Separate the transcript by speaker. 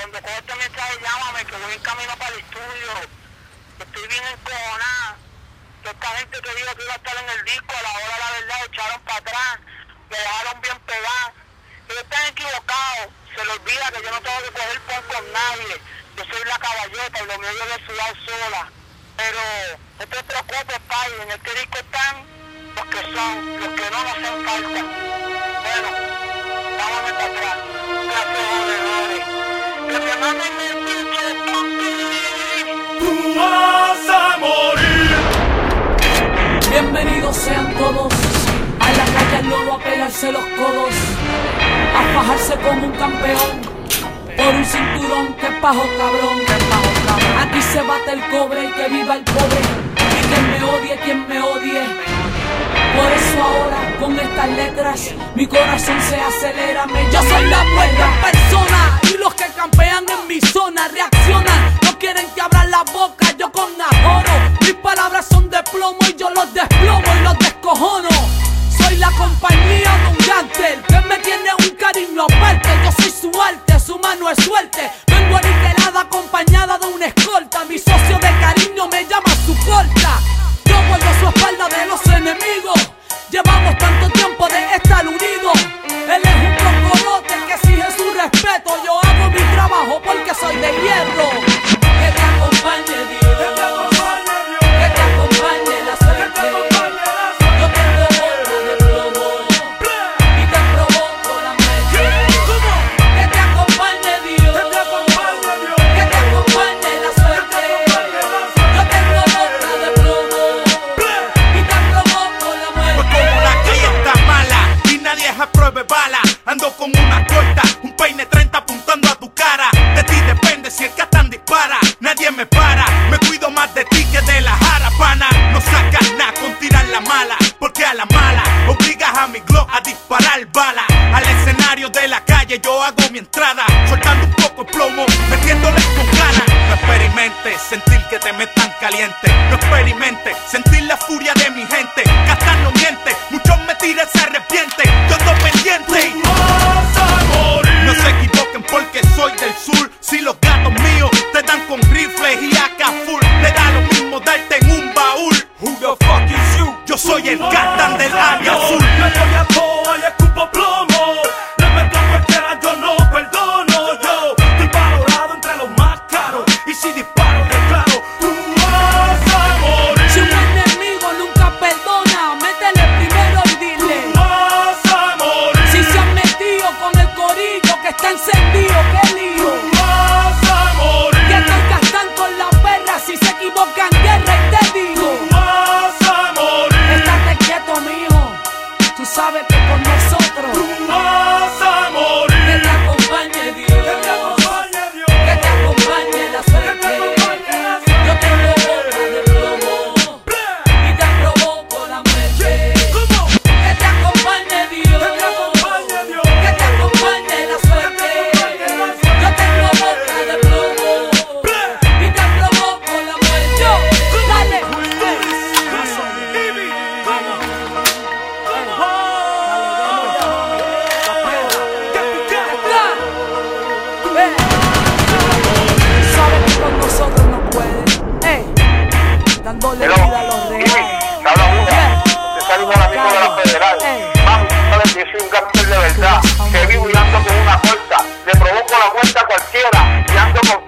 Speaker 1: Cuando cojo este mensaje, llámame, que voy en camino para el estudio. Estoy bien encojonada. Toda esta gente que dijo que iba a estar en el disco, a la hora de la verdad, echaron para atrás, me dejaron bien pegado. Ellos están equivocados. Se les olvida que yo no tengo que coger pon con nadie. Yo soy la caballota y lo mío yo de sudar sola. Pero no te preocupes, Pai, en este disco están los que son, los que no nos hacen falta. Bueno, vámonos para atrás. Gracias, jodedores. Que me manden el pinche papi.
Speaker 2: Tú vas a morir.
Speaker 3: Bienvenidos sean todos a la calle al lobo a pegarse los codos, a fajarse como un campeón por un cinturón que es pajo cabrón. Aquí se bate el cobre y que viva el pobre, y quien me odie. Por eso ahora con estas letras mi corazón se acelera. Yo soy la buena persona y los que campean en mi zona reaccionan. No quieren que abra la boca, yo con ahorro. Mis palabras son de plomo y yo los desplomo y los descojono. Soy la compañía de un gánster que me tiene un cariño aparte. Yo soy su arte, su mano es suerte. Vengo aniquilada acompañada de una escolta. Mi socio de cariño me llama su corta. Yo vuelvo su espalda de los enemigos. Llevamos tanto tiempo de estar unidos. Él es un cocorote que exige su respeto. Yo hago mi trabajo porque soy de hierro. Que te acompañe Dios, que te acompañe Dios, que te acompañe la suerte. Yo tengo bola de plomo y te provoco la muerte. Que te acompañe Dios, que te acompañe Dios, que te acompañe la suerte. Yo tengo bola de plomo y te provoco la muerte.
Speaker 2: Pues como la calle está mala y nadie es a prueba de bala, ando con una corta, un peine 30 apuntando a tu cara. De ti depende si el Catán dispara, nadie me para. Me cuido más de ti que de la jarapana. No sacas nada con tirar la mala, porque a la mala obligas a mi Glock a disparar bala. Al escenario de la calle yo hago mi entrada, soltando un poco de plomo, metiéndole con ganas. No experimentes sentir que te metan caliente. No experimentes sentir la furia de mi gente. Catán no miente, muchos me tiran, se arrepiente. Yo ando pendiente. No se equivoquen porque soy del sur. Si los gatos míos te dan con rifles y AK full, le da lo mismo darte en un baúl. Who the fuck is you? Yo soy el Catán del área azul.
Speaker 4: Le doy a toa y escupo plomo. Le meto a cualquiera, yo no perdono. Yo estoy valorado entre los más caros. Y si disparo, declaro, tú vas a morir.
Speaker 3: Si un enemigo nunca perdona, métele primero y dile.
Speaker 4: Tú vas a morir.
Speaker 3: Si se han metido con el corillo que está encendido, qué lío.
Speaker 4: Tú vas a morir.
Speaker 3: Que estoy gastando con la perra, si se equivocan guerra y te digo.
Speaker 4: Tú vas a morir.
Speaker 3: Estate quieto, mijo, tú sabes que con nosotros
Speaker 4: Tú vas a morir.
Speaker 3: que te acompañe Dios,
Speaker 4: Que te acompañe Dios.
Speaker 3: que te acompañe la suerte. Yo tengo boca de plomo y te provoco la muerte.
Speaker 4: ¿Cómo?
Speaker 3: Que te acompañe Dios,
Speaker 4: Que te acompañe Dios.
Speaker 3: que te acompañe la suerte. Yo tengo boca de plomo y te provoco la muerte. Dale. Sabes que con nosotros no pueden, dándole
Speaker 1: Hello,
Speaker 3: vida a los
Speaker 1: Jimmy,
Speaker 3: reales.
Speaker 1: te habla Buda. Te sale un amigo de la Federal. Mami, sabes que soy un gánster de verdad. Que vivo y ando con una corta. Le provoco la muerte a cualquiera. Y ando con